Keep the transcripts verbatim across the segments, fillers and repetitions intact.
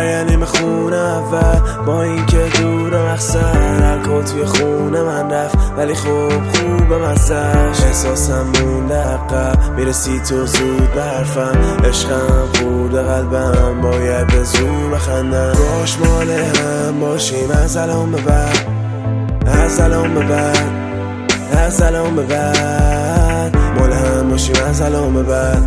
برگردیم خونه اول با این که دور مقصد الکل توی خونه من رفت ولی خوب خوب مزش احساسم مونده عقب میرسی تو زود برفم عشقم خورده قلبم باید به زور بخندم باش مال هم باشیم از الان به بعد از الان به بعد از الان به بعد مال هم باشیم از الان به بعد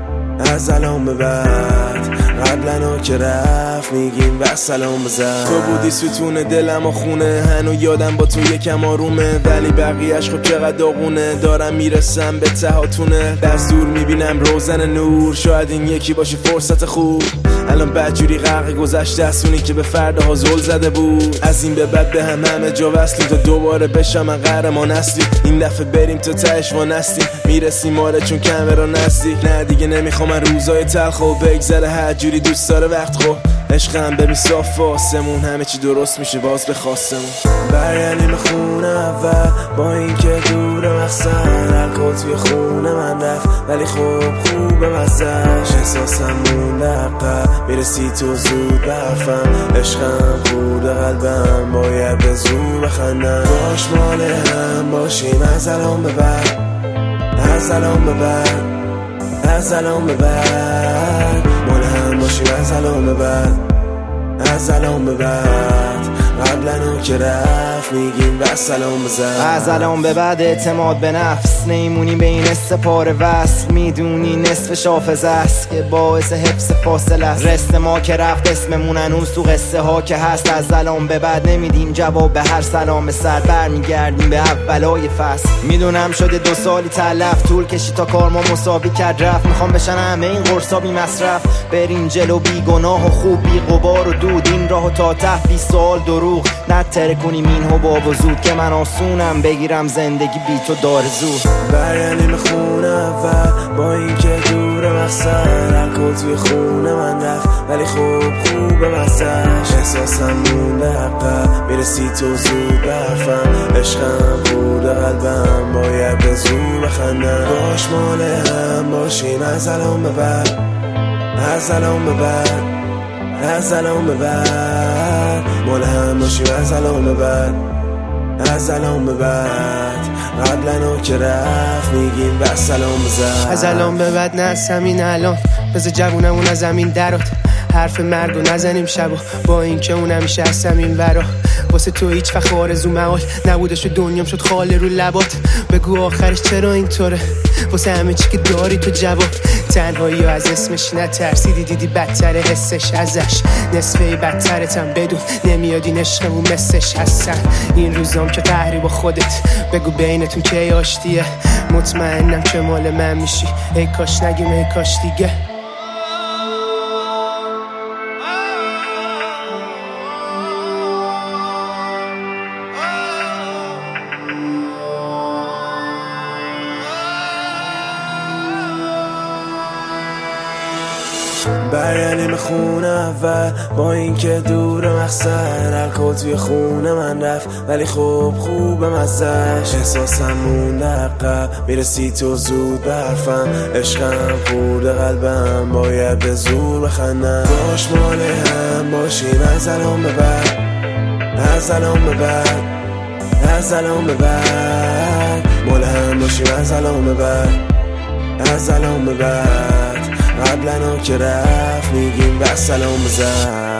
از الان به بعد قبلا که رفت میگیم و سلام بزن تو بودی ستون دلم و خونه هنو یادم با تو یکم آرومه ولی بقیهش خب چقدر داغونه دارم میرسم به تهاتونه دست دور میبینم روزن نور شاید این یکی باشه فرصت خوب الان بدجوری غرق گذشته اسونی که به فرداها زل زده بود از این به بعد به هم همه جا وصلیم تا دوباره بشم من قهرمان اصلی این دفعه بریم تا تهش وانستیم میرسیم آره چون کمرا نزدیک نه دیگه نمیخوام من روزای تلخ و بگذره هر جوری دوست داره وقت خو عشقم ببین صاف واسمون همه چی درست میشه باز به خواستمون برگردیم خونه اول با این که دور مقصد الکل توی خونه من رفت ولی خوب خوب مزش احساسم مونده عقب میرسی تو زود برفم عشقم خورده قلبم باید به زور بخندم باش مال هم باشیم از الان به بعد از الان به بعد از الان به بعد مال هم باشیم از الان به بعد از الان به بعد قبلا که رفت میگیم و سلام بزن از الان به بعد اعتماد به نفس نیمونی بین سپار وصل میدونی نصف شافظ است که باعث حفظ فاصله است رست ما که رفت اسممون هنوز تو قصه ها که هست از الان به بعد نمیدیم جواب به هر سلام سر برمیگردیم به اولای فصل میدونم شده دو سالی تلف طول کشی تا کار ما مساوی کرد رفت میخوام بشن همه این قرصا بی مصرف بریم جلو بی گناه و خوب بی غبار و دود این راهو تا ته بی سوال دروغ نتره کنیم این حباب و زود که من آسونم بگیرم زندگی بی تو داره زود برگردیم خونه اول با این که دور مقصد الکل توی خونه من رفت ولی خوب خوب مزش احساسم مونده عقب میرسی تو زود برفم عشقم خورده قلبم باید به زور بخندم باش مال هم باشیم از الان به بعد از الان به بعد از الان به بعد مال هم باشیم از الان به بعد از الان به بعد قبلا که رفت میگیم و سلام بزن از الان به بعد نرسم این الان بذار جوونمون از زمین درات حرف مرگو نزنیم شبا با این که اون همیشه هستم این ورا واسه تو هیچ وقت آرزو محال نبودش و دنیام شد خاله رو لبات بگو آخرش چرا اینطوره واسه همه چی که داری تو جواب تنهایی و از اسمش نترسیدی دیدی بدتره حسش ازش نصفه بدترتم بدون نمیادین عشقمون مثلش هستن این روزام که قهری با خودت بگو بینتون که آشتیه مطمئنم که مال من میشی ای کاش نگیم ای کاش دیگه برگردیم خونه اول با این که دور مقصد الکل توی خونه من رفت ولی خوب خوب مزش احساسم مونده عقب میرسی تو زود برفم عشقم خورده قلبم باید به زور بخندم باش مال هم باشیم از الان به بعد از الان به بعد از الان به بعد مال هم باشیم از الان به بعد از الان به بعد قبلا که رفت میگیم و سلام بزن